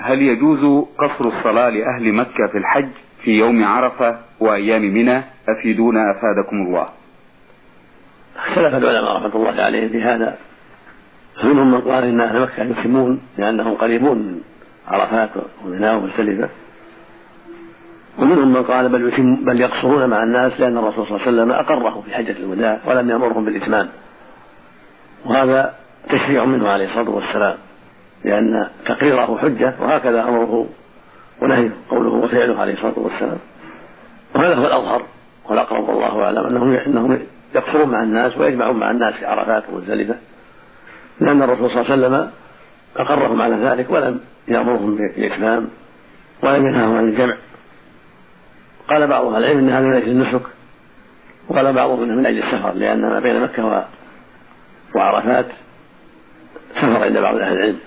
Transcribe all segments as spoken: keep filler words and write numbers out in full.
هل يجوز قصر الصلاة لأهل مكة في الحج في يوم عرفة وأيام منى؟ أفيدونا أفادكم الله. اختلف العلماء رحمة الله عليهم في هذا، فمنهم من قال إن أهل مكة يتمون لأنهم قريبون من عرفات ومنى ومزدلفة، ومنهم من قال بل, يتم بل يقصرون مع الناس لأن الرسول صلى الله عليه وسلم أقره في حجة الوداع ولم يأمرهم بالإتمام، وهذا تشريع منه عليه الصلاة والسلام، لأن تقريره حجة وهكذا أمره ونهيه قوله وفعله عليه الصلاة والسلام. وهذا هو الأظهر والأقرب والله أعلم أنهم أنهم يقصرون مع الناس ويجمعون مع الناس في عرفات ومزدلفة، لأن الرسول صلى الله عليه وسلم أقرهم على ذلك ولم يأمرهم بالإتمام ولم ينههم عن الجمع. قال بعض أهل العلم إن هذا من أجل النسك، وقال بعضهم إنه من أجل السفر، لأن ما بين مكة وعرفات سفر عند بعض أهل العلم.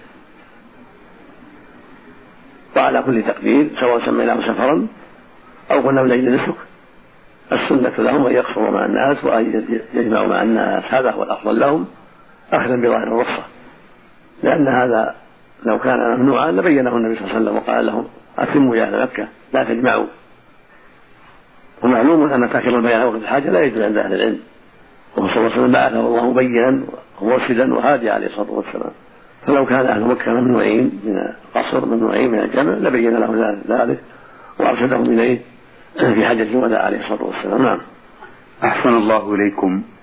وعلى كل تقدير سواء سميناه سفرا أو قلنا من أجل النسك، السنة لهم أن يقصروا مع الناس وأن يجمعوا مع الناس، هذا هو الأفضل لهم أخذا بظاهر الرخصة، لأن هذا لو كان ممنوعا لبينه النبي صلى الله عليه وسلم وقال لهم أتموا يا أهل مكة لا تجمعوا. ومعلوم أن تأخير البيان وقت الحاجة لا يجوز عند أهل العلم، وهو صلى الله عليه وسلم بعثه الله مبينا ومرشدا وهاديا عليه الصلاة والسلام، فلو كان أهل مكة ممنوعين من القصر ممنوعين من الجمع لبين له ذلك وأرشدهم إليه في حجة الوداع عليه الصلاة والسلام. نعم. أحسن الله إليكم.